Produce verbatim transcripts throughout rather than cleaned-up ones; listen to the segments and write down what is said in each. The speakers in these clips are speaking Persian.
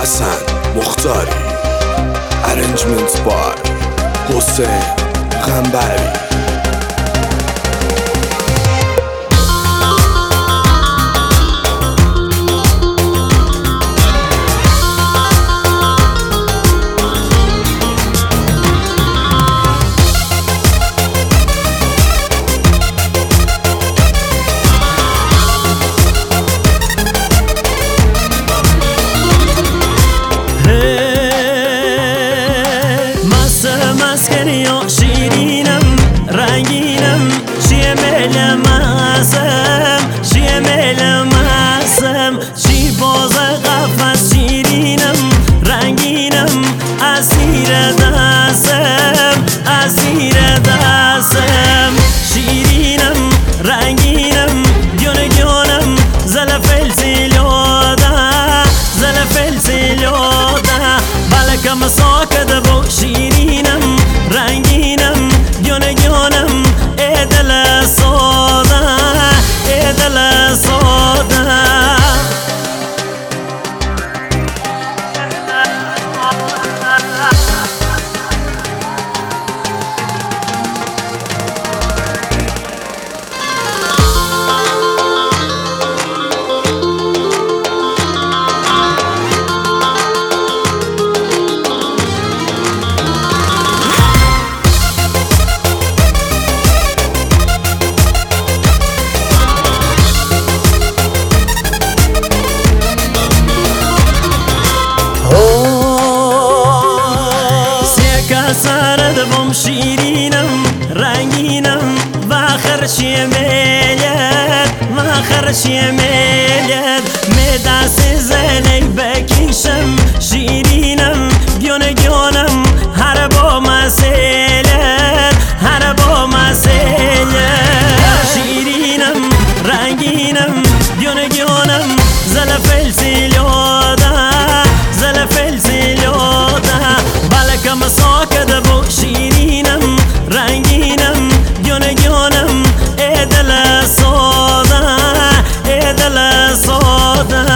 حسن مختاری. Arrangement by حسین غنبری. مسکنیا شیرینم رنگینم چیه میل ماسم چیه میل ماسم چی باز قفس شیرینم رنگینم اسیر دستم اسیر دستم شیرینم رنگینم گونه گونم زلفل سیلودا زلفل سیلودا بلکم ساکد بو شیرینم رنگینم گونه گونم ای دل سودا ای دل سودا سرد بم شیرینم رنگینم و آخرش میلد و آخرش میلد می دست زنی بکشم شیرینم گونه گونم هر با مسیلد هر با مسیلد شیرینم رنگینم گونه گونم زلفل سیلودا زلفل سیلودا بلکم ساکد بو شیرینم رنگینم گونه گونم ای دل سودا ای دل سودا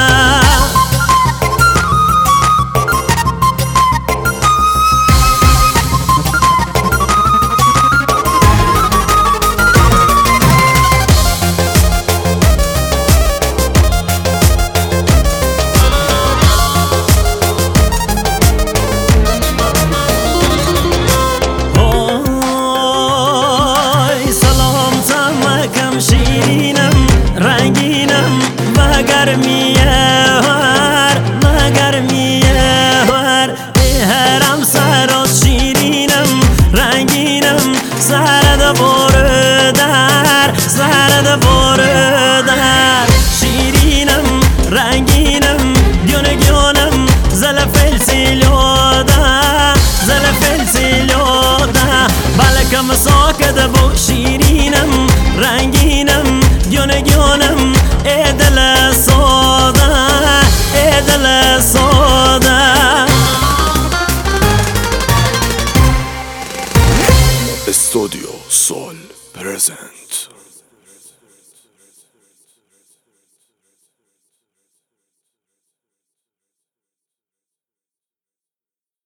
شیرینم رنگینم و گرمیه ور و گرمیه ور ای هرم سراز شیرینم رنگینم سرد بور در سرد بور در شیرینم رنگینم گونه گونم زلفل سیلودا زلفل سیلودا بلکم ساکد بو شیرینم رنگینم گونه گونم ای دل سودا ای دل سودا استودیو سول پرزنت.